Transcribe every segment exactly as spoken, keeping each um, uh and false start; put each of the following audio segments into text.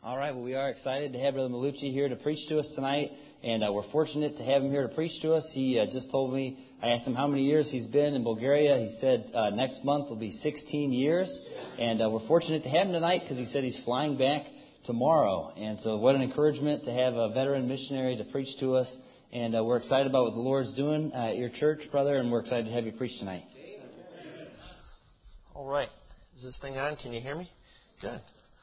All right, well, we are excited to have Brother Malucci here to preach to us tonight, and uh, we're fortunate to have him here to preach to us. He uh, just told me, I asked him how many years he's been in Bulgaria. He said uh, next month will be sixteen years, and uh, we're fortunate to have him tonight because he said he's flying back tomorrow. And so what an encouragement to have a veteran missionary to preach to us, and uh, we're excited about what the Lord's doing uh, at your church, brother, and we're excited to have you preach tonight. All right. Is this thing on? Can you hear me? Good.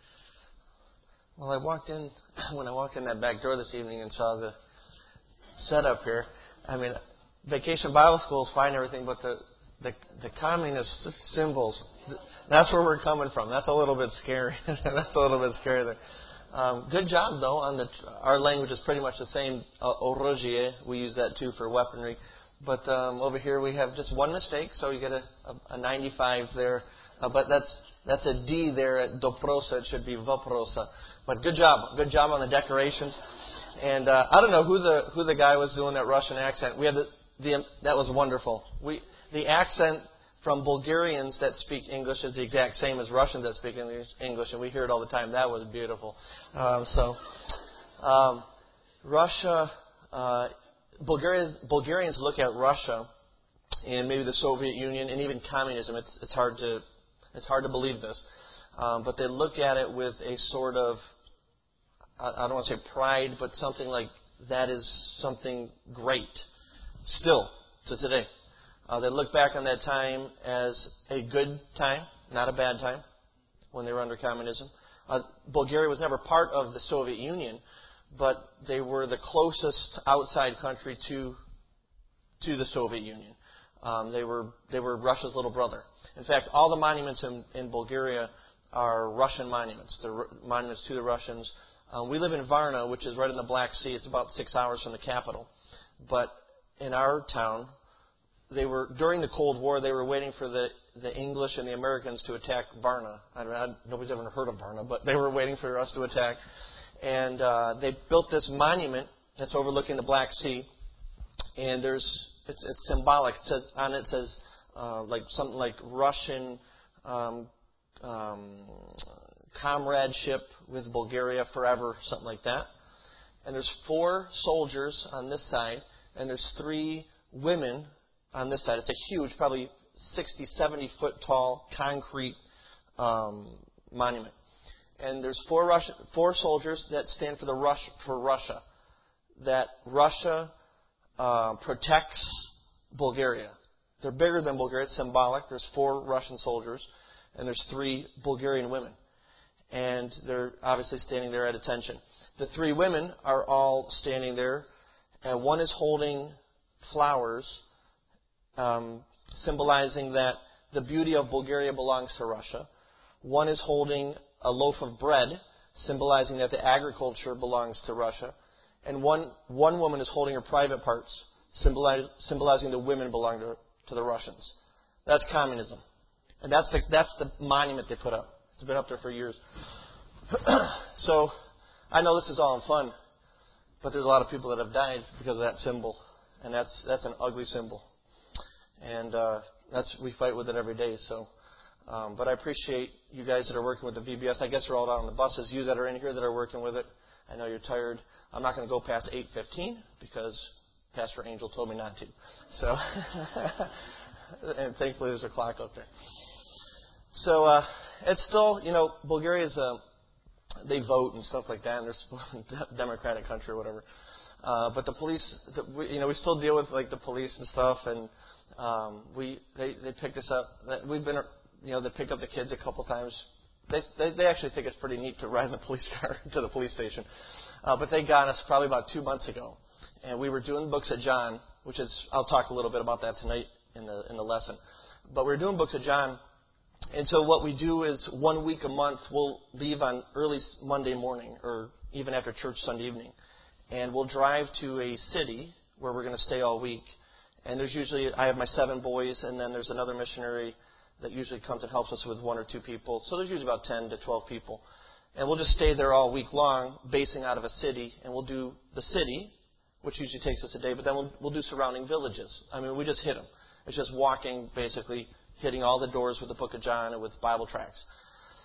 Well, I walked in, when I walked in that back door this evening and saw the setup here, I mean, Vacation Bible School is fine and everything, but the, the, the communist symbols, that's where we're coming from. That's a little bit scary. That's a little bit scary there. Um, good job, though. On the Our language is pretty much the same, uh, orogie. We use that, too, for weaponry. But um, over here we have just one mistake, so you get a, a, a ninety-five there. Uh, but that's that's a D there at doprosa. It should be voprosa. But good job, good job on the decorations. And uh, I don't know who the who the guy was doing that Russian accent. We had the, the that was wonderful. We the accent from Bulgarians that speak English is the exact same as Russians that speak English, and we hear it all the time. That was beautiful. Um, so um, Russia, uh, Bulgarians Bulgarians look at Russia and maybe the Soviet Union and even communism. It's it's hard to it's hard to believe this. Um, but they look at it with a sort of, I, I don't want to say pride, but something like that is something great still to today. Uh, they look back on that time as a good time, not a bad time, when they were under communism. Uh, Bulgaria was never part of the Soviet Union, but they were the closest outside country to to the Soviet Union. Um, they were they were Russia's little brother. In fact, all the monuments in, in Bulgaria are Russian monuments. They're monuments to the Russians. Um, we live in Varna, which is right in the Black Sea. It's about six hours from the capital. But in our town, they were during the Cold War. They were waiting for the, the English and the Americans to attack Varna. I don't know, nobody's ever heard of Varna, but they were waiting for us to attack. And uh, they built this monument that's overlooking the Black Sea. And there's it's, it's symbolic. It says on it, it says uh, like something like Russian. Um, Um, comradeship with Bulgaria forever, something like that. And there's four soldiers on this side, and there's three women on this side. It's a huge, probably sixty, seventy foot tall concrete um, monument. And there's four Russia, four soldiers that stand for the Rush for Russia. That Russia uh, protects Bulgaria. They're bigger than Bulgaria. It's symbolic. There's four Russian soldiers. And there's three Bulgarian women. And they're obviously standing there at attention. The three women are all standing there. And one is holding flowers, um, symbolizing that the beauty of Bulgaria belongs to Russia. One is holding a loaf of bread, symbolizing that the agriculture belongs to Russia. And one, one woman is holding her private parts, symbolize, symbolizing the women belong to, to the Russians. That's communism. And that's the, that's the monument they put up. It's been up there for years. So, I know this is all in fun, but there's a lot of people that have died because of that symbol. And that's that's an ugly symbol. And uh, that's we fight with it every day. So, um, but I appreciate you guys that are working with the V B S. I guess you're all out on the buses. You that are in here that are working with it, I know you're tired. I'm not going to go past eight fifteen because Pastor Angel told me not to. So, and thankfully there's a clock up there. So uh, it's still, you know, Bulgaria's, uh, they vote and stuff like that, and they're a democratic country or whatever. Uh, but the police, the, we, you know, we still deal with like the police and stuff, and um, we they they picked us up. We've been, you know, they pick up the kids a couple times. They they, they actually think it's pretty neat to ride in the police car to the police station. Uh, but they got us probably about two months ago, and we were doing Books of John, which is I'll talk a little bit about that tonight in the in the lesson. But we were doing Books of John. And so what we do is one week a month we'll leave on early Monday morning or even after church Sunday evening. And we'll drive to a city where we're going to stay all week. And there's usually, I have my seven boys and then there's another missionary that usually comes and helps us with one or two people. So there's usually about ten to twelve people. And we'll just stay there all week long, basing out of a city. And we'll do the city, which usually takes us a day, but then we'll, we'll do surrounding villages. I mean, we just hit them. It's just walking basically, hitting all the doors with the Book of John and with Bible tracts.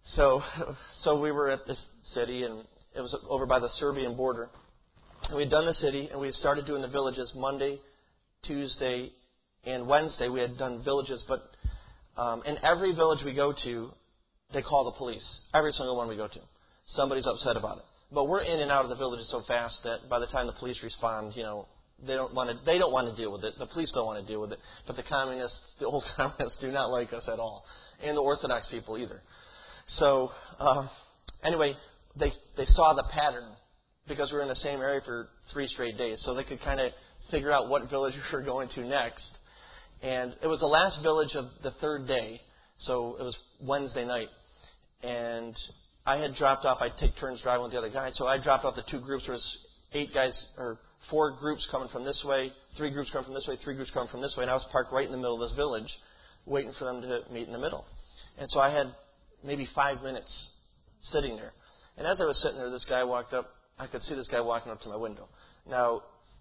So, so we were at this city, and it was over by the Serbian border. And we had done the city, and we had started doing the villages Monday, Tuesday, and Wednesday. We had done villages, but um, in every village we go to, they call the police. Every single one we go to. Somebody's upset about it. But we're in and out of the villages so fast that by the time the police respond, you know, they don't want to. They don't want to deal with it. The police don't want to deal with it. But the communists, the old communists, do not like us at all, and the Orthodox people either. So uh, anyway, they they saw the pattern because we were in the same area for three straight days, so they could kind of figure out what village we were going to next. And it was the last village of the third day, so it was Wednesday night, and I had dropped off. I'd take turns driving with the other guy, so I dropped off the two groups. There was eight guys or four groups coming from this way, three groups coming from this way, three groups coming from this way, and I was parked right in the middle of this village, waiting for them to meet in the middle. And so I had maybe five minutes sitting there. And as I was sitting there, this guy walked up. I could see this guy walking up to my window. Now,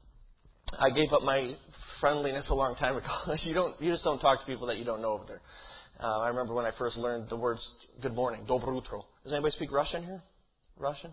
I gave up my friendliness a long time ago. you don't, you just don't talk to people that you don't know over there. Uh, I remember when I first learned the words "good morning," "dobro utro." Does anybody speak Russian here? Russian?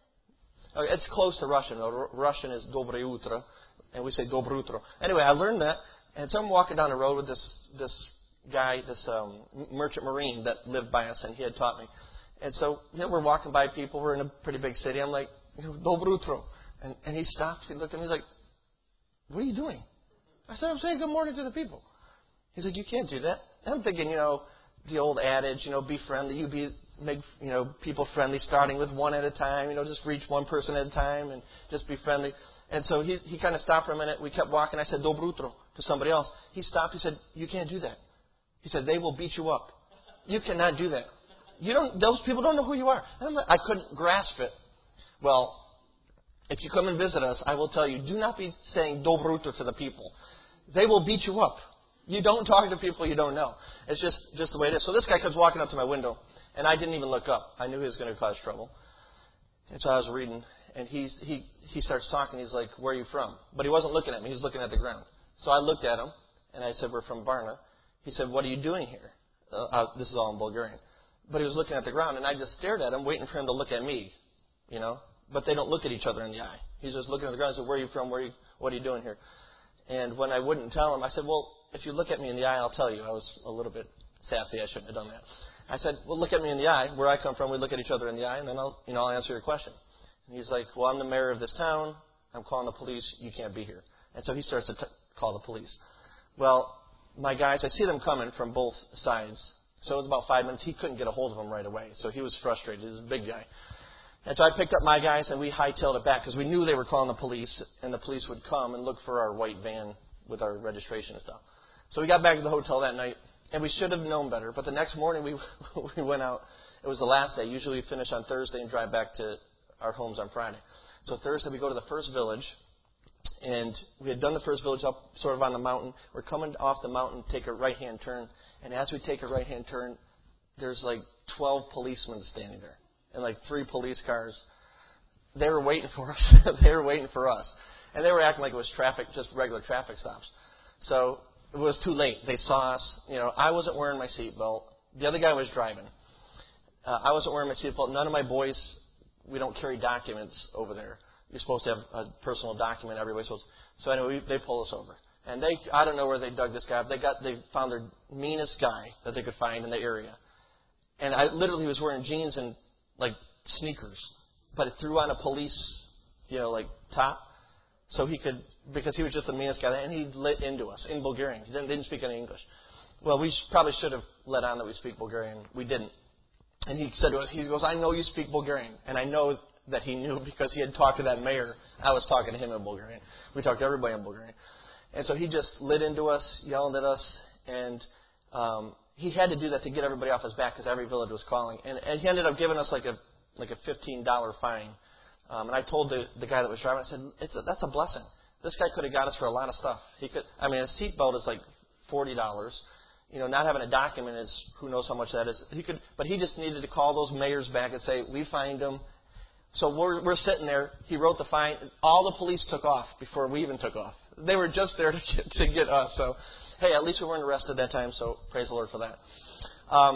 Okay, it's close to Russian. Though. Russian is "dobre utro," and we say "dobro utro." Anyway, I learned that, and so I'm walking down the road with this this guy, this um, merchant marine that lived by us, and he had taught me. And so, you know, we're walking by people. We're in a pretty big city. I'm like, "Dobro utro," and and he stops. He looked at me. He's like, "What are you doing?" I said, "I'm saying good morning to the people." He's like, "You can't do that." And I'm thinking, you know, the old adage, you know, be friendly. You be make you know people friendly, starting with one at a time. You know, just reach one person at a time and just be friendly. And so he he kind of stopped for a minute. We kept walking. I said, "Dobro utro" to somebody else. He stopped. He said, "You can't do that." He said, "They will beat you up. You cannot do that. You don't. Those people don't know who you are." And I'm like, I couldn't grasp it. Well, if you come and visit us, I will tell you, do not be saying "Dobro utro" to the people. They will beat you up. You don't talk to people you don't know. It's just, just the way it is. So this guy comes walking up to my window, and I didn't even look up. I knew he was going to cause trouble. And so I was reading, and he's, he he starts talking. He's like, "Where are you from?" But he wasn't looking at me. He was looking at the ground. So I looked at him, and I said, "We're from Varna." He said, "What are you doing here?" Uh, uh, this is all in Bulgarian. But he was looking at the ground, and I just stared at him, waiting for him to look at me, you know. But they don't look at each other in the eye. He's just looking at the ground. I said, "Where are you from? Where are you, what are you doing here?" And when I wouldn't tell him, I said, "Well, if you look at me in the eye, I'll tell you." I was a little bit sassy. I shouldn't have done that. I said, "Well, look at me in the eye. Where I come from, we look at each other in the eye, and then I'll, you know, I'll answer your question." And he's like, "Well, I'm the mayor of this town. I'm calling the police. You can't be here." And so he starts to t- call the police. Well, my guys, I see them coming from both sides. So it was about five minutes. He couldn't get a hold of them right away. So he was frustrated. He was a big guy. And so I picked up my guys, and we hightailed it back because we knew they were calling the police, and the police would come and look for our white van with our registration and stuff. So we got back to the hotel that night, and we should have known better. But the next morning we we went out. It was the last day. Usually we finish on Thursday and drive back to our homes on Friday. So Thursday we go to the first village, and we had done the first village up sort of on the mountain. We're coming off the mountain, take a right-hand turn, and as we take a right-hand turn, there's like twelve policemen standing there and like three police cars. They were waiting for us. They were waiting for us. And they were acting like it was traffic, just regular traffic stops. So it was too late. They saw us. You know, I wasn't wearing my seatbelt. The other guy was driving. Uh, I wasn't wearing my seatbelt. None of my boys, we don't carry documents over there. You're supposed to have a personal document. Everybody's supposed to. So anyway, we, they pulled us over. And they, I don't know where they dug this guy up. They got, they found their meanest guy that they could find in the area. And I literally was wearing jeans and like sneakers, but it threw on a police, you know, like top. So he could, because he was just the meanest guy, and he lit into us in Bulgarian. He didn't, didn't speak any English. Well, we sh- probably should have let on that we speak Bulgarian. We didn't. And he said to us, he goes, "I know you speak Bulgarian." And I know that he knew because he had talked to that mayor. I was talking to him in Bulgarian. We talked to everybody in Bulgarian. And so he just lit into us, yelling at us, and um, he had to do that to get everybody off his back because every village was calling. And, and he ended up giving us like a like a fifteen dollars fine. Um, and I told the, the guy that was driving, I said, it's a, that's a blessing. This guy could have got us for a lot of stuff. He could, I mean, a seatbelt is like forty dollars. You know, not having a document is who knows how much that is. He could, but he just needed to call those mayors back and say, "We fined him." So we're we're sitting there. He wrote the fine. All the police took off before we even took off. They were just there to get, to get us. So, hey, at least we weren't arrested that time. So praise the Lord for that. Um,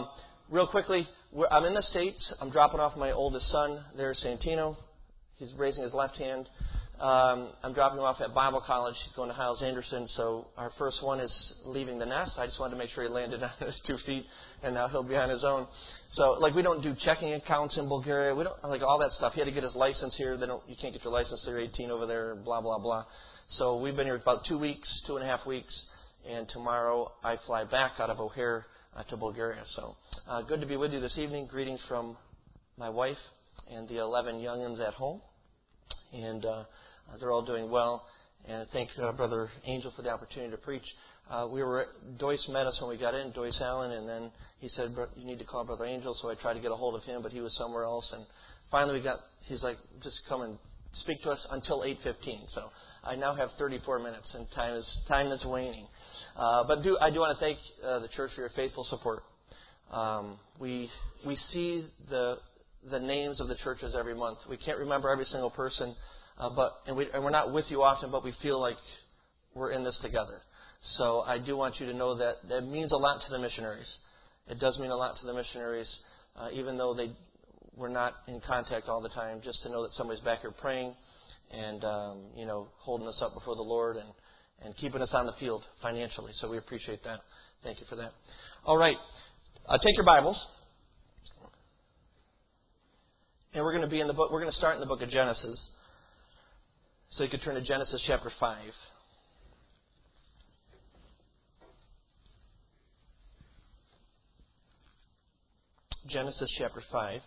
real quickly, we're, I'm in the States. I'm dropping off my oldest son there, Santino. He's raising his left hand. Um, I'm dropping him off at Bible College. He's going to Hiles Anderson. So our first one is leaving the nest. I just wanted to make sure he landed on his two feet, and now he'll be on his own. So, like, we don't do checking accounts in Bulgaria. We don't like all that stuff. He had to get his license here. They don't. You can't get your license till you're eighteen over there. Blah blah blah. So we've been here about two weeks, two and a half weeks, and tomorrow I fly back out of O'Hare uh, to Bulgaria. So uh, good to be with you this evening. Greetings from my wife and the eleven youngins at home, and uh, they're all doing well. And thank uh, Brother Angel for the opportunity to preach. Uh, we were Doyce met us when we got in, Doyce Allen, and then he said, "You need to call Brother Angel." So I tried to get a hold of him, but he was somewhere else. And finally, we got. He's like, "Just come and speak to us until eight fifteen." So I now have thirty-four minutes, and time is time is waning. Uh, but do I do want to thank uh, the church for your faithful support. Um, we we see the the names of the churches every month. We can't remember every single person, uh, but and, we, and we're not with you often, but we feel like we're in this together. So I do want you to know that that means a lot to the missionaries. It does mean a lot to the missionaries, uh, even though they we're not in contact all the time. Just to know that somebody's back here praying and um, you know holding us up before the Lord and, and keeping us on the field financially. So we appreciate that. Thank you for that. All right, uh, take your Bibles. And we're going to be in the book. We're going to start in the book of Genesis. So you could turn to Genesis chapter five. Genesis chapter five.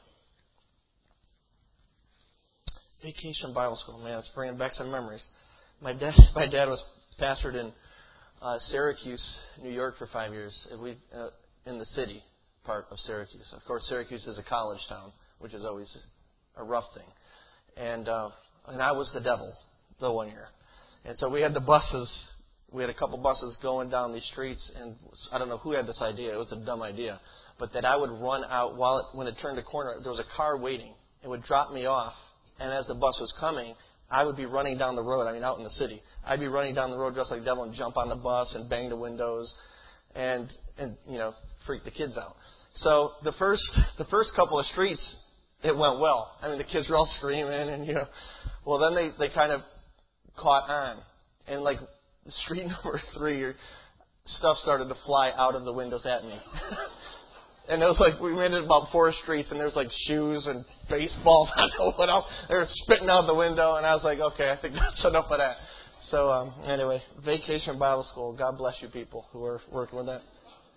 Vacation Bible School. Man, it's bringing back some memories. My dad, my dad was pastored in uh, Syracuse, New York, for five years. We uh, in the city part of Syracuse. Of course, Syracuse is a college town, which is always a rough thing. And uh, and I was the devil the one year. And so we had the buses. We had a couple buses going down these streets, and I don't know who had this idea. It was a dumb idea, but that I would run out while it, when it turned a corner. There was a car waiting. It would drop me off, and as the bus was coming, I would be running down the road. I mean, out in the city, I'd be running down the road dressed like the devil and jump on the bus and bang the windows, and and you know freak the kids out. So the first the first couple of streets, it went well. I mean, the kids were all screaming, and you know, well then they they kind of caught on, and like street number three, stuff started to fly out of the windows at me. And it was like, we made it about four streets, and there's like shoes and baseballs. I don't know what else. They were spitting out the window, and I was like, okay, I think that's enough of that. So um, anyway, Vacation Bible School. God bless you people who are working with that.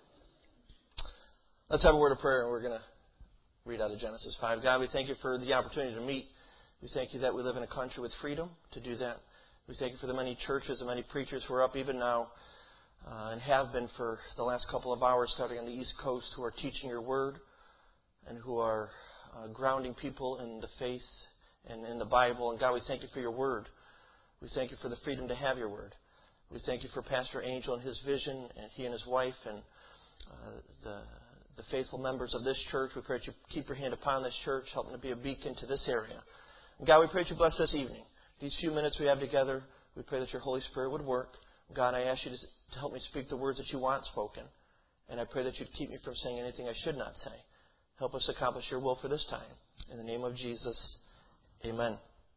Let's have a word of prayer, and we're going to read out of Genesis five. God, we thank you for the opportunity to meet. We thank you that we live in a country with freedom to do that. We thank you for the many churches and many preachers who are up even now uh, and have been for the last couple of hours starting on the East Coast who are teaching your word and who are uh, grounding people in the faith and in the Bible. And God, we thank you for your word. We thank you for the freedom to have your word. We thank you for Pastor Angel and his vision, and he and his wife, and uh, the, the faithful members of this church. We pray that you keep your hand upon this church, helping to be a beacon to this area. And God, we pray that you bless this evening. These few minutes we have together, we pray that your Holy Spirit would work. God, I ask you to, to help me speak the words that you want spoken. And I pray that you'd keep me from saying anything I should not say. Help us accomplish your will for this time. In the name of Jesus, amen.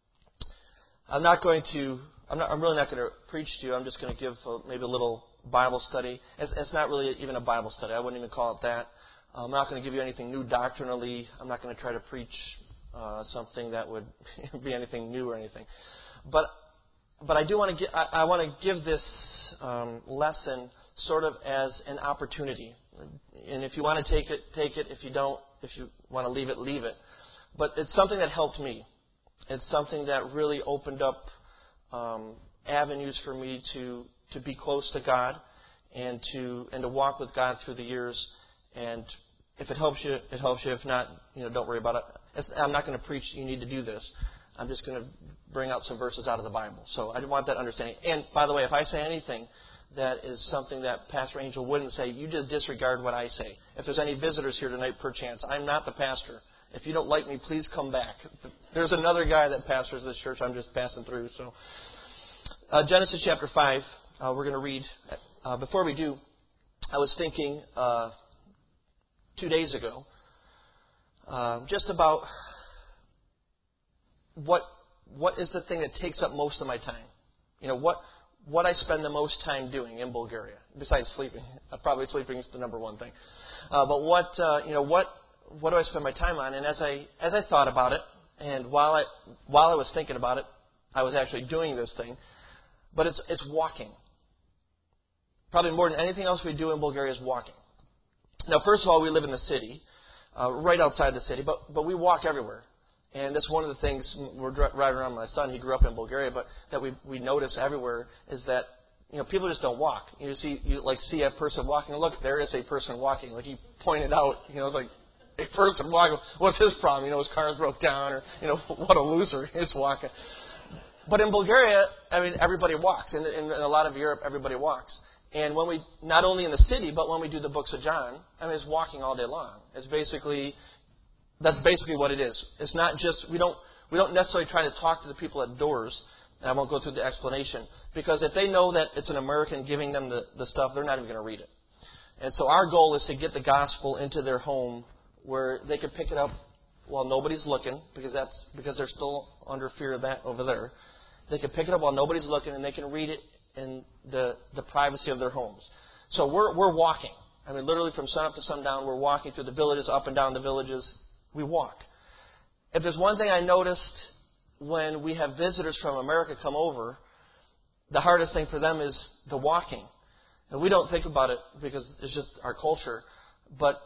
I'm not going to, I'm, not, I'm really not going to preach to you. I'm just going to give a, maybe a little Bible study. It's, it's not really even a Bible study. I wouldn't even call it that. I'm not going to give you anything new doctrinally. I'm not going to try to preach Uh, something that would be anything new or anything, but but I do want to get, I, I want to give this um, lesson sort of as an opportunity, and if you want to take it, take it. If you don't, if you want to leave it, leave it. But it's something that helped me. It's something that really opened up um, avenues for me to to be close to God and to and to walk with God through the years. And if it helps you, it helps you. If not, you know, don't worry about it. I'm not going to preach you need to do this. I'm just going to bring out some verses out of the Bible. So I want that understanding. And by the way, if I say anything that is something that Pastor Angel wouldn't say, you just disregard what I say. If there's any visitors here tonight, perchance, I'm not the pastor. If you don't like me, please come back. There's another guy that pastors this church. I'm just passing through. So uh, Genesis chapter five, uh, we're going to read. Uh, before we do, I was thinking... Uh, two days ago, uh, just about what what is the thing that takes up most of my time. You know, what what I spend the most time doing in Bulgaria, besides sleeping. Uh, probably sleeping is the number one thing. Uh, but what uh, you know, what what do I spend my time on? And as I as I thought about it, and while I while I was thinking about it, I was actually doing this thing. But it's it's walking. Probably more than anything else we do in Bulgaria is walking. Now, first of all, we live in the city, uh, right outside the city, but but we walk everywhere. And that's one of the things, we're driving around with my son, he grew up in Bulgaria, but that we we notice everywhere is that, you know, people just don't walk. You see, you like see a person walking, and look, there is a person walking. Like he pointed out, you know, it's like a person walking. What's his problem? You know, his car broke down, or, you know, what a loser, he's walking. But in Bulgaria, I mean, everybody walks. In, in, in a lot of Europe, everybody walks. And when we, not only in the city, but when we do the books of John, I mean, it's walking all day long. It's basically... That's basically what it is. It's not just, we don't we don't necessarily try to talk to the people at doors, and I won't go through the explanation, because if they know that it's an American giving them the, the stuff, they're not even going to read it. And so our goal is to get the gospel into their home where they can pick it up while nobody's looking, because that's because they're still under fear of that over there. They can pick it up while nobody's looking, and they can read it in the, the privacy of their homes. So we're we're walking. I mean, literally from sunup to sundown, we're walking through the villages, up and down the villages. We walk. If there's one thing I noticed when we have visitors from America come over, the hardest thing for them is the walking. And we don't think about it because it's just our culture. But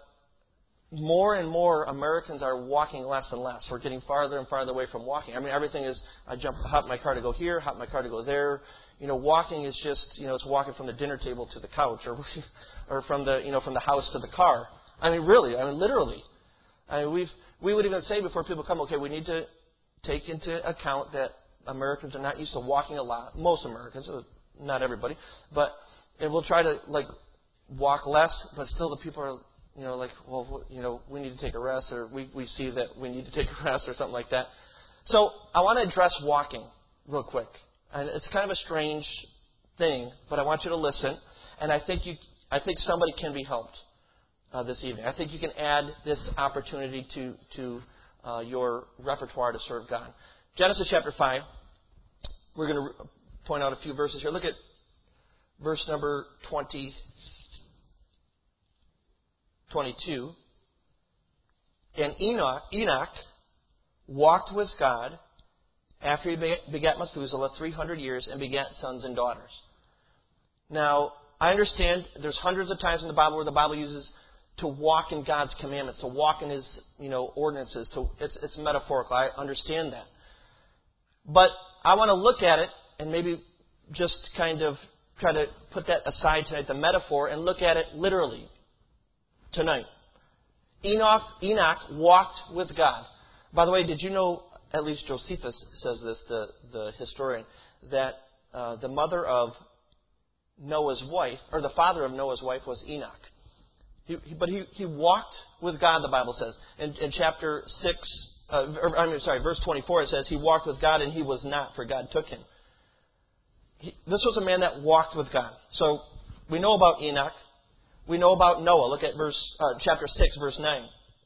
more and more Americans are walking less and less. We're getting farther and farther away from walking. I mean, everything is, I jump, hop in my car to go here, hop in my car to go there. You know, walking is just, you know, it's walking from the dinner table to the couch, or or from the, you know, from the house to the car. I mean, really, I mean, literally. I mean, we've, we would even say before people come, okay, we need to take into account that Americans are not used to walking a lot. Most Americans, not everybody, but and we'll try to like walk less, but still the people are, you know, like, well, you know, we need to take a rest, or we we see that we need to take a rest, or something like that. So I want to address walking real quick, and it's kind of a strange thing, but I want you to listen, and I think you, I think somebody can be helped. Uh, this evening. I think you can add this opportunity to to uh, your repertoire to serve God. Genesis chapter five. We're going to re- point out a few verses here. Look at verse number twenty, twenty-two. And Enoch, Enoch walked with God after he begat Methuselah three hundred years and begat sons and daughters. Now, I understand there's hundreds of times in the Bible where the Bible uses to walk in God's commandments, to walk in His, you know, ordinances. To, it's, it's metaphorical. I understand that. But I want to look at it and maybe just kind of try to put that aside tonight, the metaphor, and look at it literally tonight. Enoch, Enoch walked with God. By the way, did you know, at least Josephus says this, the, the historian, that uh, the mother of Noah's wife, or the father of Noah's wife was Enoch. He, he, but he, he walked with God, the Bible says. In, in chapter six, uh, or, I mean, sorry, verse twenty-four, it says, he walked with God and he was not, for God took him. He, this was a man that walked with God. So we know about Enoch. We know about Noah. Look at verse uh, chapter six, verse nine.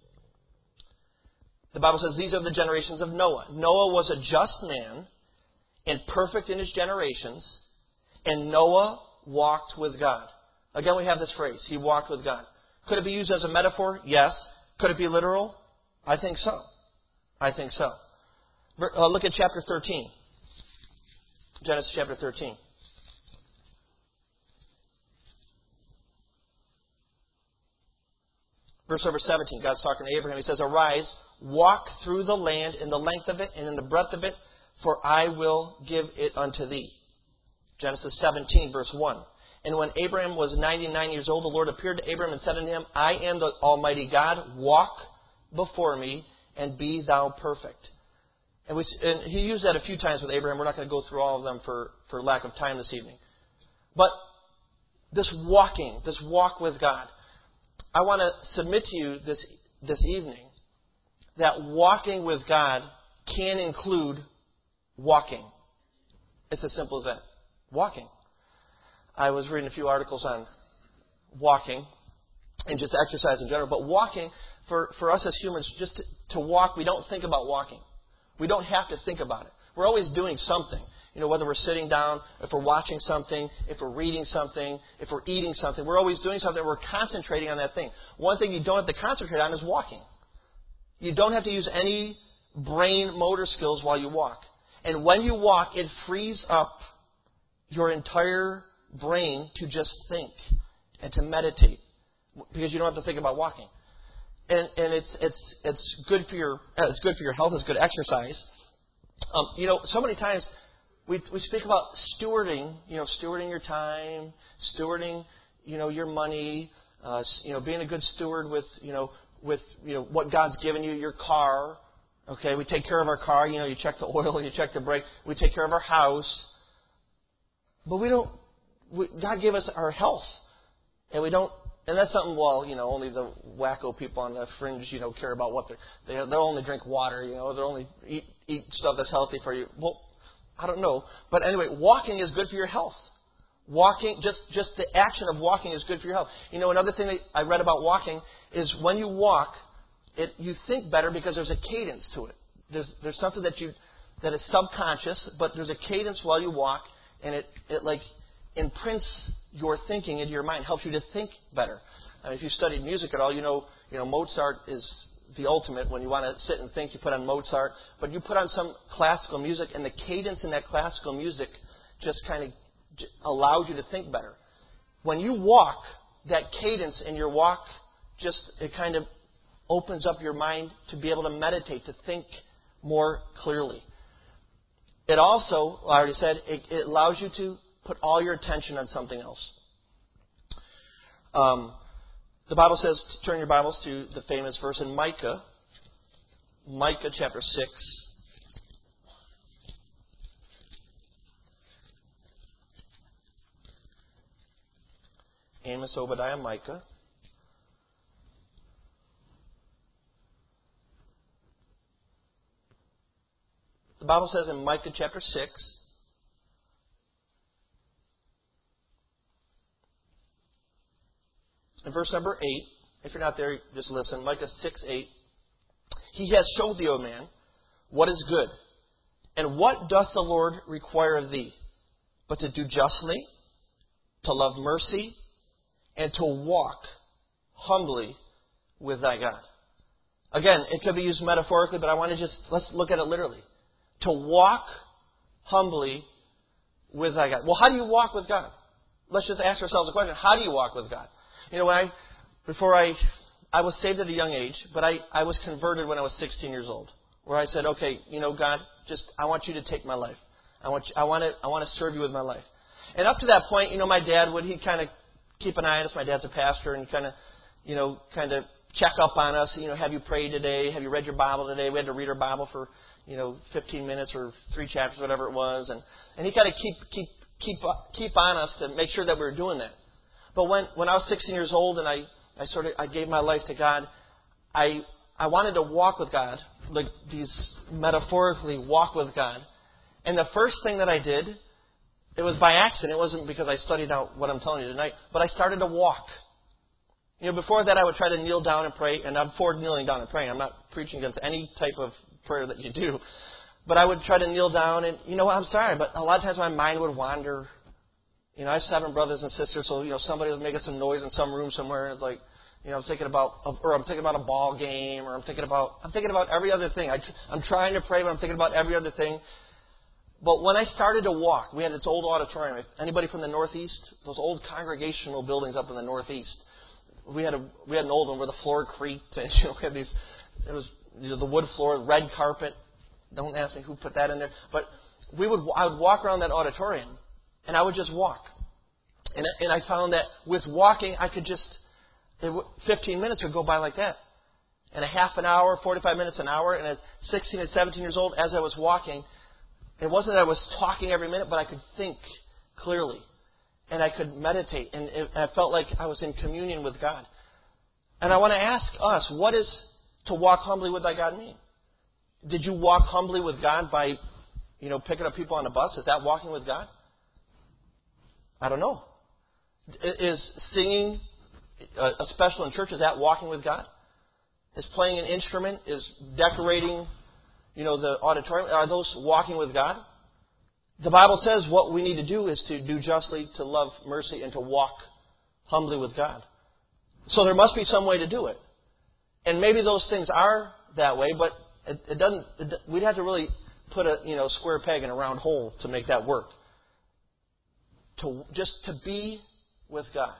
The Bible says, these are the generations of Noah. Noah was a just man and perfect in his generations, and Noah walked with God. Again, we have this phrase, he walked with God. Could it be used as a metaphor? Yes. Could it be literal? I think so. I think so. Uh, look at chapter thirteen. Genesis chapter thirteen. Verse number seventeen. God's talking to Abraham. He says, arise, walk through the land in the length of it and in the breadth of it, for I will give it unto thee. Genesis seventeen, verse one. And when Abraham was ninety-nine years old, the Lord appeared to Abraham and said unto him, I am the Almighty God. Walk before me and be thou perfect. And, we, and he used that a few times with Abraham. We're not going to go through all of them for, for lack of time this evening. But this walking, this walk with God, I want to submit to you this, this evening that walking with God can include walking. It's as simple as that. Walking. I was reading a few articles on walking, and just exercise in general. But walking, for, for us as humans, just to, to walk, we don't think about walking. We don't have to think about it. We're always doing something. You know, whether we're sitting down, if we're watching something, if we're reading something, if we're eating something, we're always doing something. We're concentrating on that thing. One thing you don't have to concentrate on is walking. You don't have to use any brain motor skills while you walk. And when you walk, it frees up your entire brain to just think and to meditate, because you don't have to think about walking. And and it's it's it's good for your uh, it's good for your health. It's good exercise. Um, you know, so many times we we speak about stewarding. You know, stewarding your time, stewarding you know your money. Uh, you know, being a good steward with you know with you know what God's given you, your car. Okay, we take care of our car. You know, you check the oil, you check the brake. We take care of our house, but we don't. We, God gave us our health, and we don't. And that's something. Well, you know, only the wacko people on the fringe, you know, care about what they're. They they'll only drink water. You know, they'll only eat eat stuff that's healthy for you. Well, I don't know, but anyway, walking is good for your health. Walking, just just the action of walking is good for your health. You know, another thing that I read about walking is when you walk, it you think better because there's a cadence to it. There's there's something that you that is subconscious, but there's a cadence while you walk, and it it like imprints your thinking into your mind, helps you to think better. Uh, if you studied music at all, you know you know Mozart is the ultimate. When you want to sit and think, you put on Mozart, but you put on some classical music, and the cadence in that classical music just kind of allows you to think better. When you walk, that cadence in your walk just it kind of opens up your mind to be able to meditate, to think more clearly. It also, I already said, it, it allows you to put all your attention on something else. Um, the Bible says, turn your Bibles to the famous verse in Micah, Micah chapter six. Amos, Obadiah, Micah. The Bible says in Micah chapter six, in verse number eight, if you're not there, just listen. Micah six, eight. He has showed thee, O man, what is good, and what doth the Lord require of thee, but to do justly, to love mercy, and to walk humbly with thy God. Again, it could be used metaphorically, but I want to just, let's look at it literally. To walk humbly with thy God. Well, how do you walk with God? Let's just ask ourselves a question. How do you walk with God? You know, when I, before I, I was saved at a young age, but I, I was converted when I was sixteen years old. Where I said, okay, you know, God, just, I want you to take my life. I want you, I want to, I want to serve you with my life. And up to that point, you know, my dad would, he'd kind of keep an eye on us. My dad's a pastor, and kind of, you know, kind of check up on us. You know, have you prayed today? Have you read your Bible today? We had to read our Bible for, you know, fifteen minutes or three chapters, whatever it was. And, and he kind of keep, keep, keep, keep on us to make sure that we were doing that. But when, when I was sixteen years old and I, I sort of, I gave my life to God, I, I wanted to walk with God, like these metaphorically walk with God. And the first thing that I did, it was by accident. It wasn't because I studied out what I'm telling you tonight, but I started to walk. You know, before that I would try to kneel down and pray, and I'm for kneeling down and praying. I'm not preaching against any type of prayer that you do. But I would try to kneel down, and, you know, I'm sorry, but a lot of times my mind would wander. You know, I have seven brothers and sisters, so, you know, somebody was making some noise in some room somewhere, and it's like, you know, I'm thinking about, or I'm thinking about a ball game, or I'm thinking about, I'm thinking about every other thing. I, I'm trying to pray, but I'm thinking about every other thing. But when I started to walk, we had this old auditorium. If anybody from the Northeast, those old congregational buildings up in the Northeast, we had a we had an old one where the floor creaked, and you know, we had these. It was you know, the wood floor, red carpet. Don't ask me who put that in there. But we would I would walk around that auditorium, and I would just walk. And and I found that with walking, I could just it, fifteen minutes would go by like that, and a half an hour, forty-five minutes, an hour. And at sixteen and seventeen years old, as I was walking, it wasn't that I was talking every minute, but I could think clearly. And I could meditate. And it, I felt like I was in communion with God. And I want to ask us, what does to walk humbly with thy God mean? Did you walk humbly with God by, you know, picking up people on a bus? Is that walking with God? I don't know. Is singing, uh, special in church? Is that walking with God? Is playing an instrument? Is decorating, you know, the auditorium? Are those walking with God? The Bible says what we need to do is to do justly, to love mercy, and to walk humbly with God. So there must be some way to do it. And maybe those things are that way, but it, it doesn't. It, we'd have to really put a you know square peg in a round hole to make that work. To just to be with God.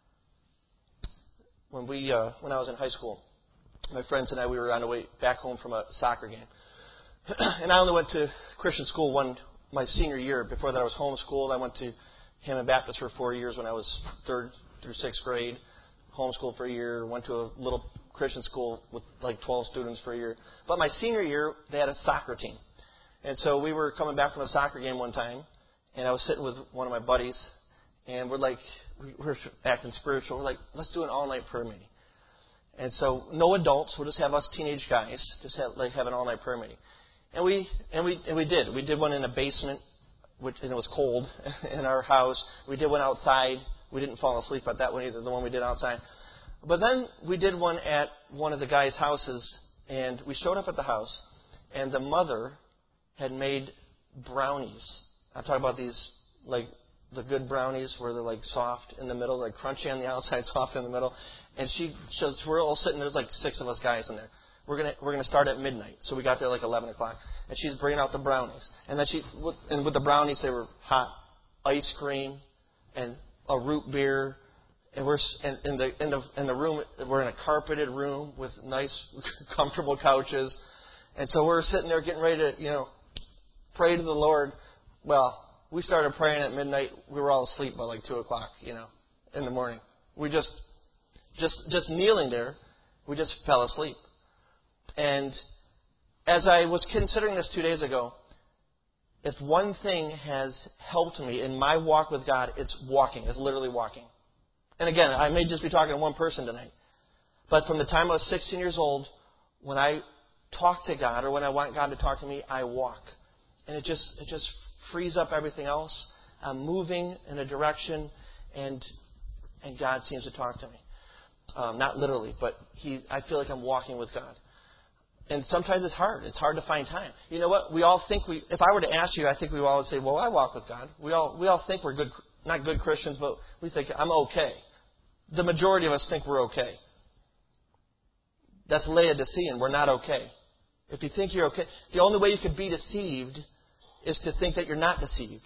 When we uh, when I was in high school, my friends and I we were on the way back home from a soccer game, and I only went to Christian school one my senior year. Before that, I was homeschooled. I went to Hammond Baptist for four years when I was third through sixth grade. Homeschooled for a year. Went to a little Christian school with like twelve students for a year. But my senior year, they had a soccer team, and so we were coming back from a soccer game one time. And I was sitting with one of my buddies, and we're like, we're acting spiritual. We're like, let's do an all-night prayer meeting. And so, no adults. We'll just have us teenage guys, just have, like have an all-night prayer meeting. And we and we and we did. We did one in a basement, which and it was cold in our house. We did one outside. We didn't fall asleep at that one either. The one we did outside. But then we did one at one of the guys' houses, and we showed up at the house, and the mother had made brownies. I'm talking about these, like, the good brownies where they're, like, soft in the middle, like, crunchy on the outside, soft in the middle. And she, so we're all sitting, there's, like, six of us guys in there. We're going to we're gonna start at midnight. So we got there, like, eleven o'clock. And she's bringing out the brownies. And then she, and with the brownies, they were hot ice cream and a root beer. And we're in, in the in the in the room, we're in a carpeted room with nice, comfortable couches. And so we're sitting there getting ready to, you know, pray to the Lord. Well, we started praying at midnight. We were all asleep by like two o'clock, you know, in the morning. We just, just, just kneeling there, we just fell asleep. And as I was considering this two days ago, if one thing has helped me in my walk with God, it's walking. It's literally walking. And again, I may just be talking to one person tonight. But from the time I was sixteen years old, when I talk to God or when I want God to talk to me, I walk. And it just, it just frees up everything else. I'm moving in a direction, and and God seems to talk to me. Um, not literally, but he. I feel like I'm walking with God. And sometimes it's hard. It's hard to find time. You know what? We all think we. If I were to ask you, I think we all would say, "Well, I walk with God." We all we all think we're good, not good Christians, but we think I'm okay. The majority of us think we're okay. That's Laodicean. We're not okay. If you think you're okay, the only way you could be deceived is to think that you're not deceived.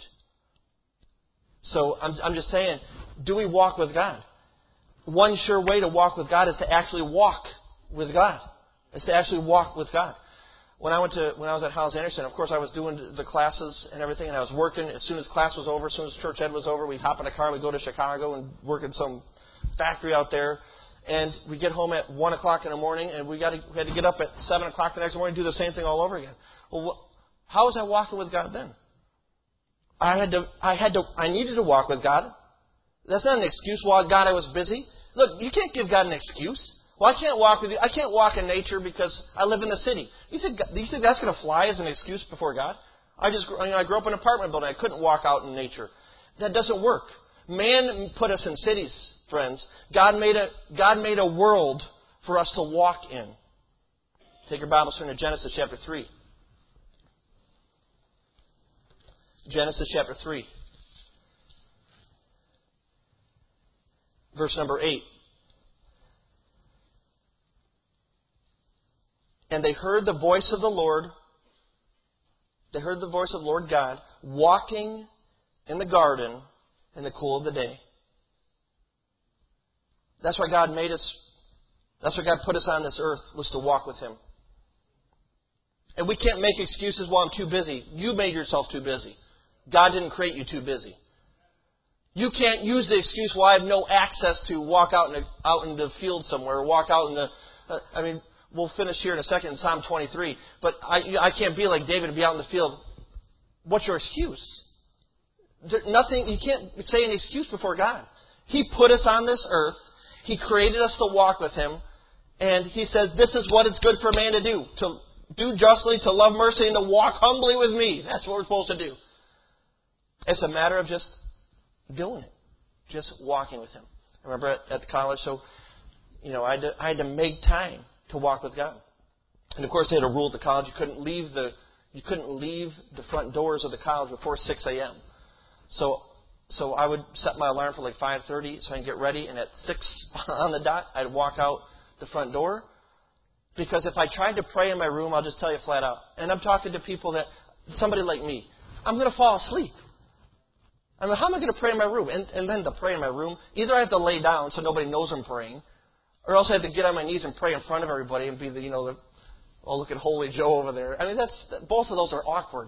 So I'm, I'm just saying, do we walk with God? One sure way to walk with God is to actually walk with God. Is to actually walk with God. When I went to when I was at Hyles Anderson, of course I was doing the classes and everything, and I was working. As soon as class was over, as soon as church ed was over, we'd hop in a car, we'd go to Chicago and work in some factory out there. And we get home at one o'clock in the morning, and we got to, we had to get up at seven o'clock the next morning and do the same thing all over again. Well, what, how was I walking with God then? I had to, I had to, I needed to walk with God. That's not an excuse. Well, God, I was busy. Look, you can't give God an excuse. Well, I can't walk with you. I can't walk in nature because I live in the city. You think, you think that's going to fly as an excuse before God? I just, you know, I grew up in an apartment building. I couldn't walk out in nature. That doesn't work. Man put us in cities, friends. God made a, God made a world for us to walk in. Take your Bibles, turn to Genesis chapter three. Genesis chapter three. Verse number eight. And they heard the voice of the Lord. They heard the voice of Lord God walking in the garden in the cool of the day. That's why God made us. That's why God put us on this earth, was to walk with Him. And we can't make excuses, well, I'm too busy. You made yourself too busy. God didn't create you too busy. You can't use the excuse, well, I have no access to walk out in the, out in the field somewhere, or walk out in the, uh, I mean, we'll finish here in a second in Psalm twenty-three, but I, I can't be like David and be out in the field. What's your excuse? There, nothing, you can't say an excuse before God. He put us on this earth. He created us to walk with Him. And He says, this is what it's good for a man to do. To do justly, to love mercy, and to walk humbly with me. That's what we're supposed to do. It's a matter of just doing it. Just walking with Him. I remember at, at college, so, you know, I had, to, I had to make time to walk with God. And of course, they had a rule at the college: you couldn't leave the you couldn't leave the front doors of the college before six a.m. So, so I would set my alarm for like five thirty so I can get ready, and at six on the dot, I'd walk out the front door. Because if I tried to pray in my room, I'll just tell you flat out. And I'm talking to people that, somebody like me, I'm going to fall asleep. I mean, how am I going to pray in my room? And, and then to pray in my room, either I have to lay down so nobody knows I'm praying, or else I have to get on my knees and pray in front of everybody and be the, you know, the, oh, look at Holy Joe over there. I mean, that's, both of those are awkward.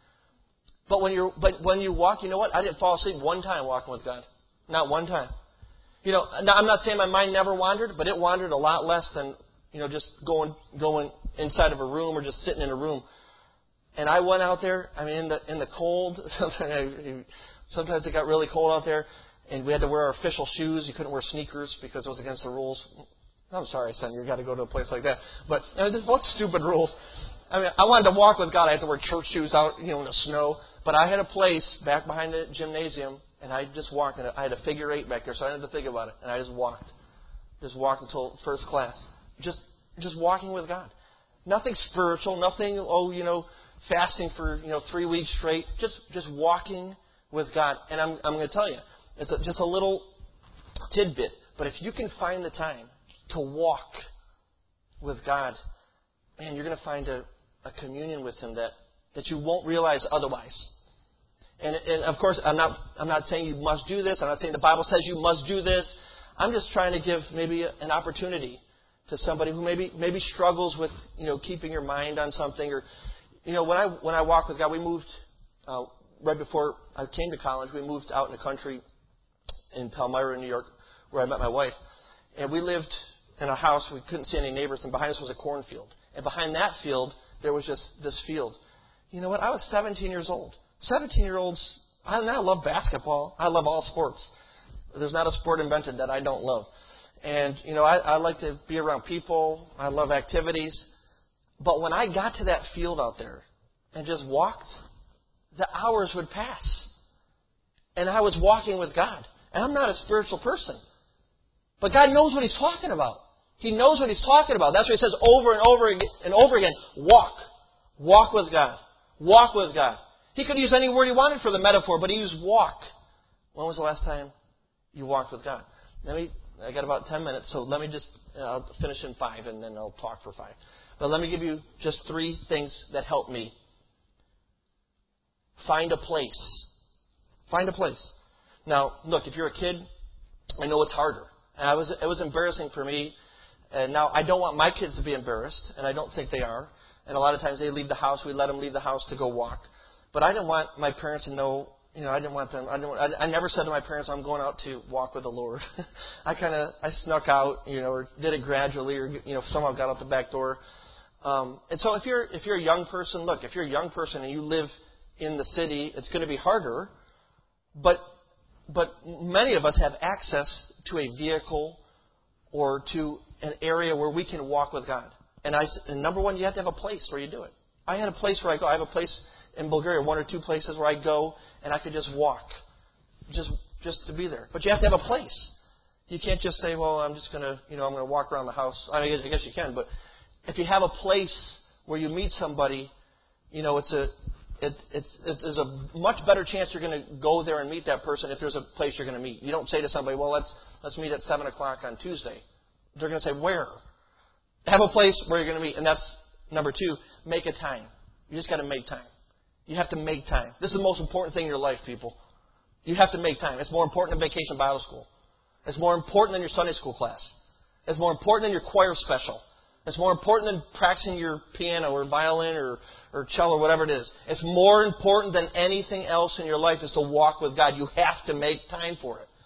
But when you're, but when you walk, you know what? I didn't fall asleep one time walking with God. Not one time. You know, now I'm not saying my mind never wandered, but it wandered a lot less than, you know, just going going inside of a room or just sitting in a room. And I went out there, I mean, in the in the cold. Sometimes it got really cold out there, and we had to wear our official shoes. You couldn't wear sneakers because it was against the rules. I'm sorry, son, you got to go to a place like that. But I mean, there's both stupid rules. I mean, I wanted to walk with God. I had to wear church shoes out, you know, in the snow. But I had a place back behind the gymnasium, and I just walked. And I had a figure eight back there, so I didn't have to think about it. And I just walked, just walked until first class. Just just walking with God. Nothing spiritual, nothing, oh, you know, fasting for, you know, three weeks straight. Just just walking with God. And I'm I'm going to tell you, it's a, just a little tidbit. But if you can find the time to walk with God, man, you're going to find a, a communion with Him that, that you won't realize otherwise. And, and of course, I'm not I'm not saying you must do this. I'm not saying the Bible says you must do this. I'm just trying to give maybe an opportunity to somebody who maybe maybe struggles with, you know, keeping your mind on something. Or, you know, when I when I walk with God, we moved uh, right before I came to college. We moved out in the country in Palmyra, New York, where I met my wife, and we lived in a house. We couldn't see any neighbors, and behind us was a cornfield. And behind that field, there was just this field. You know what? I was seventeen years old. seventeen-year-olds, I, I love basketball. I love all sports. There's not a sport invented that I don't love. And, you know, I, I like to be around people. I love activities. But when I got to that field out there and just walked, the hours would pass. And I was walking with God. And I'm not a spiritual person. But God knows what He's talking about. He knows what He's talking about. That's what He says over and over and over again. Walk. Walk with God. Walk with God. He could use any word He wanted for the metaphor, but He used walk. When was the last time you walked with God? Let me... I got about ten minutes, so let me just, I'll finish in five, and then I'll talk for five. But let me give you just three things that help me. Find a place. Find a place. Now, look, if you're a kid, I know it's harder. And I was, it was embarrassing for me, and now I don't want my kids to be embarrassed, and I don't think they are. And a lot of times they leave the house, we let them leave the house to go walk. But I didn't want my parents to know. You know, I didn't want them. I didn't. I, I never said to my parents, "I'm going out to walk with the Lord." I kind of, I snuck out, you know, or did it gradually, or you know, somehow got out the back door. Um, and so, if you're if you're a young person, look, if you're a young person and you live in the city, it's going to be harder. But but many of us have access to a vehicle or to an area where we can walk with God. And I, and number one, you have to have a place where you do it. I had a place where I go. I have a place in Bulgaria, one or two places where I go and I could just walk, just just to be there. But you have to have a place. You can't just say, well, I'm just going to, you know, I'm going to walk around the house. I mean, I guess you can, but if you have a place where you meet somebody, you know, it's a, it, it's, it, there's a much better chance you're going to go there and meet that person if there's a place you're going to meet. You don't say to somebody, well, let's let's meet at seven o'clock on Tuesday. They're going to say, where? Have a place where you're going to meet, and that's number two. Make a time. You just got to make time. You have to make time. This is the most important thing in your life, people. You have to make time. It's more important than Vacation Bible School. It's more important than your Sunday school class. It's more important than your choir special. It's more important than practicing your piano or violin or, or cello or whatever it is. It's more important than anything else in your life is to walk with God. You have to make time for it.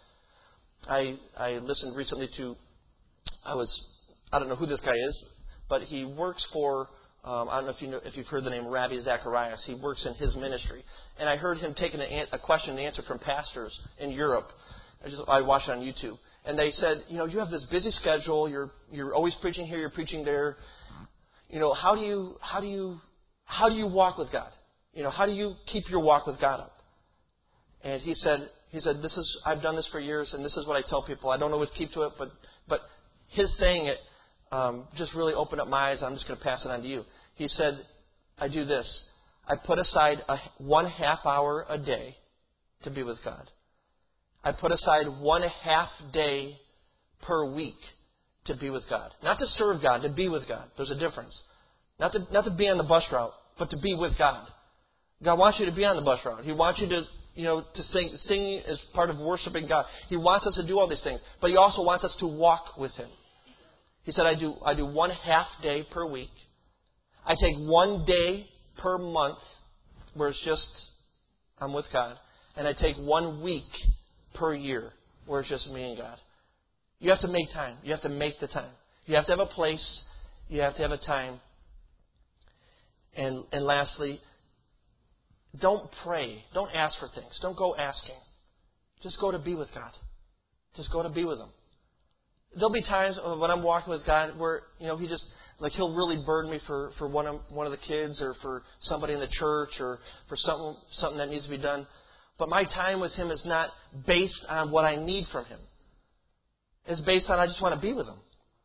I I listened recently to, I was, I don't know who this guy is, but he works for, Um, I don't know if you know if you've heard the name Ravi Zacharias. He works in his ministry, and I heard him taking a, a question and answer from pastors in Europe. I just I watched it on YouTube, and they said, you know, you have this busy schedule. You're you're always preaching here. You're preaching there. You know, how do you how do you how do you walk with God? You know, how do you keep your walk with God up? And he said, he said, this is, I've done this for years, and this is what I tell people. I don't always keep to it, but, but his saying it um, just really opened up my eyes. I'm just going to pass it on to you. He said, I do this. I put aside a, one half hour a day to be with God. I put aside one half day per week to be with God. Not to serve God, to be with God. There's a difference. Not to, not to be on the bus route, but to be with God. God wants you to be on the bus route. He wants you to, you know, to sing. Singing is part of worshiping God. He wants us to do all these things, but He also wants us to walk with Him. He said, I do, I do one half day per week. I take one day per month where it's just I'm with God. And I take one week per year where it's just me and God. You have to make time. You have to make the time. You have to have a place. You have to have a time. And, and lastly, don't pray. Don't ask for things. Don't go asking. Just go to be with God. Just go to be with Him. There'll be times when I'm walking with God where, you know, He just, like He'll really burden me for, for one of one of the kids or for somebody in the church or for something something that needs to be done. But my time with Him is not based on what I need from Him. It's based on I just want to be with Him.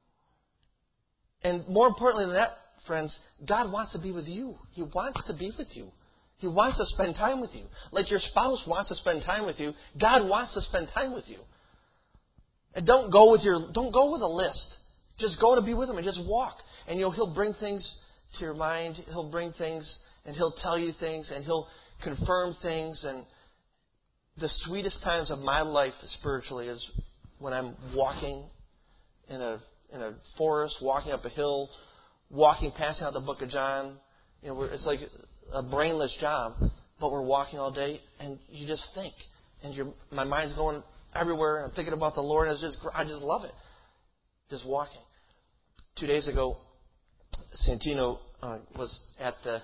And more importantly than that, friends, God wants to be with you. He wants to be with you. He wants to spend time with you. Like your spouse wants to spend time with you, God wants to spend time with you. And don't go with your don't go with a list. Just go to be with Him and just walk. And you know, He'll bring things to your mind. He'll bring things and He'll tell you things and He'll confirm things. And the sweetest times of my life spiritually is when I'm walking in a in a forest, walking up a hill, walking, passing out the book of John. You know, it's like a brainless job, but we're walking all day, and you just think, and your my mind's going everywhere, and I'm thinking about the Lord, and it's just I just love it, just walking. Two days ago, Santino uh, was at the,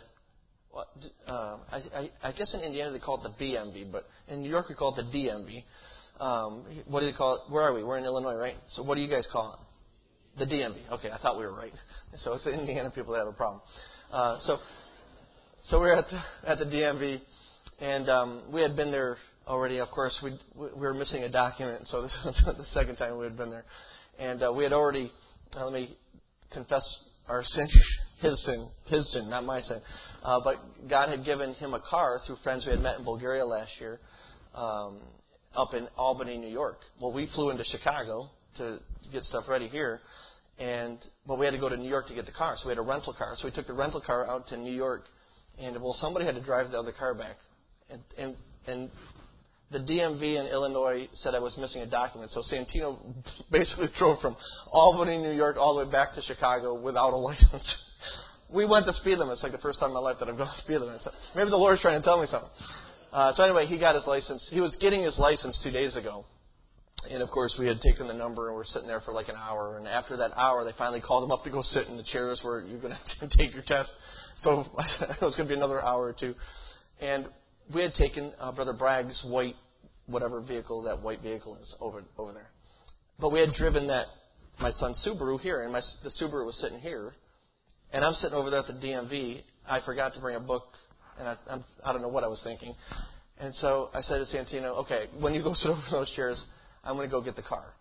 uh, I, I, I guess in Indiana they call it the B M V, but in New York we call it the D M V. Um, what do they call it? Where are we? We're in Illinois, right? So what do you guys call it? The D M V. Okay, I thought we were right. So it's the Indiana people that have a problem. Uh, so so we were at the, at the D M V, and um, we had been there already. Of course, we we were missing a document, so this was the second time we had been there. And uh, we had already, uh, let me confess our sin, his sin, his sin, not my sin. Uh, but God had given him a car through friends we had met in Bulgaria last year, um, up in Albany, New York. Well, we flew into Chicago to get stuff ready here, and but we had to go to New York to get the car, so we had a rental car. So we took the rental car out to New York, and well, somebody had to drive the other car back, and and, and the D M V in Illinois said I was missing a document. So Santino basically drove from Albany, New York, all the way back to Chicago without a license. We went the speed limit. It's like the first time in my life that I've gone the speed limit. Maybe the Lord's trying to tell me something. Uh, so anyway, he got his license. He was getting his license two days ago. And, of course, we had taken the number, and we were sitting there for like an hour. And after that hour, they finally called him up to go sit in the chairs where you're going to take your test. So it was going to be another hour or two. And we had taken uh, Brother Bragg's white, whatever vehicle that white vehicle is, over over there. But we had driven that, my son's Subaru here, and my the Subaru was sitting here. And I'm sitting over there at the D M V. I forgot to bring a book, and I, I'm, I don't know what I was thinking. And so I said to Santino, okay, when you go sit over those chairs, I'm going to go get the car.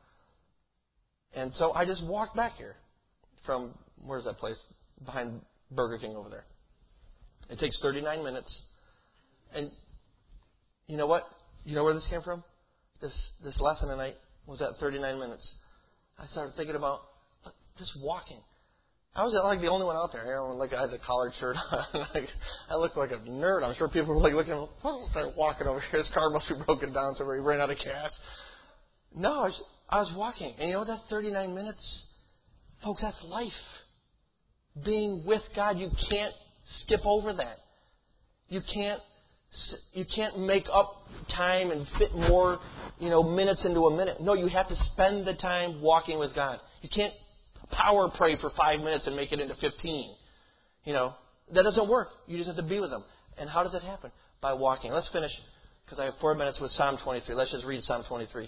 And so I just walked back here from, where's that place? Behind Burger King over there. It takes thirty-nine minutes. And you know what? You know where this came from? This this lesson tonight was at thirty-nine minutes. I started thinking about just walking. I was like the only one out there. You know, like I had the collared shirt on. Like, I looked like a nerd. I'm sure people were like looking. Well, started walking over here. His car must be broken down, so he ran out of gas. No, I was, I was walking, and you know that thirty-nine minutes, folks, that's life. Being with God, you can't skip over that. You can't. You can't make up time and fit more, you know, minutes into a minute. No, you have to spend the time walking with God. You can't power pray for five minutes and make it into fifteen. You know, that doesn't work. You just have to be with Him. And how does that happen? By walking. Let's finish, because I have four minutes with Psalm twenty-three. Let's just read Psalm twenty-three.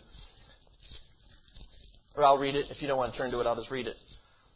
Or I'll read it. If you don't want to turn to it, I'll just read it.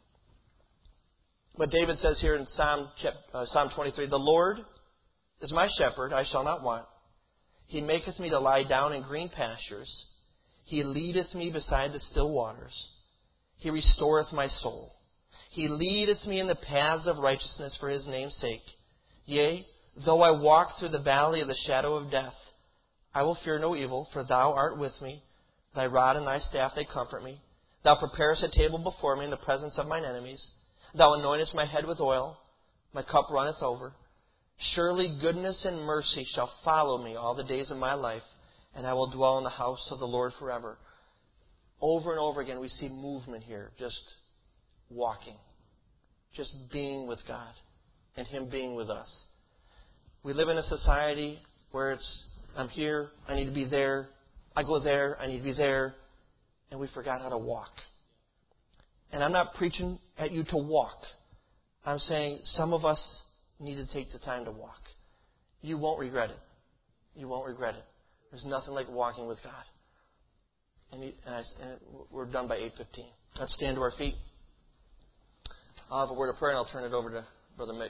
What David says here in Psalm, uh, Psalm twenty-three, the Lord is my shepherd, I shall not want. He maketh me to lie down in green pastures. He leadeth me beside the still waters. He restoreth my soul. He leadeth me in the paths of righteousness for His name's sake. Yea, though I walk through the valley of the shadow of death, I will fear no evil, for Thou art with me. Thy rod and Thy staff, they comfort me. Thou preparest a table before me in the presence of mine enemies. Thou anointest my head with oil. My cup runneth over. Surely goodness and mercy shall follow me all the days of my life, and I will dwell in the house of the Lord forever. Over and over again we see movement here, just walking, just being with God, and Him being with us. We live in a society where it's, I'm here, I need to be there, I go there, I need to be there, and we forgot how to walk. And I'm not preaching at you to walk. I'm saying some of us need to take the time to walk. You won't regret it. You won't regret it. There's nothing like walking with God. And, you, and, I, and we're done by eight fifteen. Let's stand to our feet. I'll have a word of prayer and I'll turn it over to Brother Mick.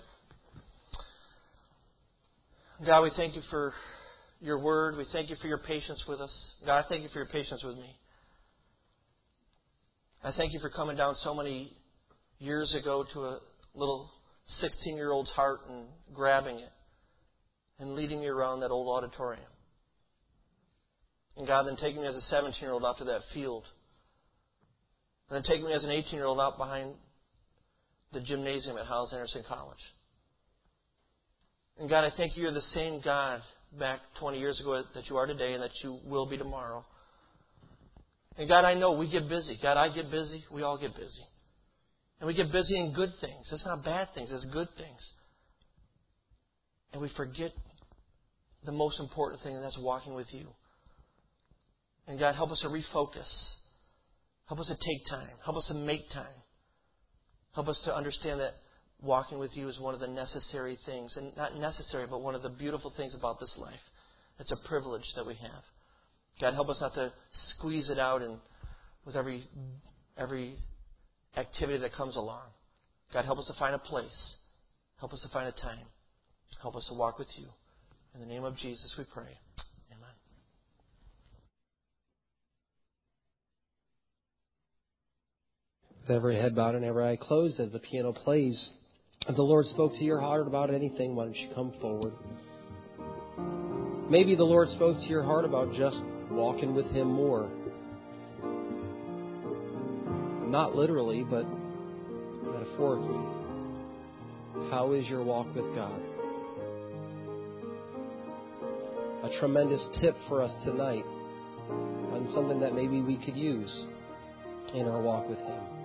God, we thank You for Your word. We thank You for Your patience with us. God, I thank You for Your patience with me. I thank You for coming down so many years ago to a little sixteen-year-old's heart and grabbing it and leading me around that old auditorium. And God, then taking me as a seventeen-year-old out to that field. And then taking me as an eighteen-year-old out behind the gymnasium at Hyles Anderson College. And God, I thank You You're the same God back twenty years ago that You are today and that You will be tomorrow. And God, I know we get busy. God, I get busy. We all get busy. And we get busy in good things. It's not bad things. It's good things. And we forget the most important thing, and that's walking with You. And God, help us to refocus. Help us to take time. Help us to make time. Help us to understand that walking with You is one of the necessary things. And not necessary, but one of the beautiful things about this life. It's a privilege that we have. God, help us not to squeeze it out and with every every activity that comes along. God, help us to find a place. Help us to find a time. Help us to walk with You. In the name of Jesus we pray. Amen. With every head bowed and every eye closed as the piano plays, if the Lord spoke to your heart about anything, why don't you come forward? Maybe the Lord spoke to your heart about just walking with Him more. Not literally, but metaphorically. How is your walk with God? A tremendous tip for us tonight on something that maybe we could use in our walk with Him.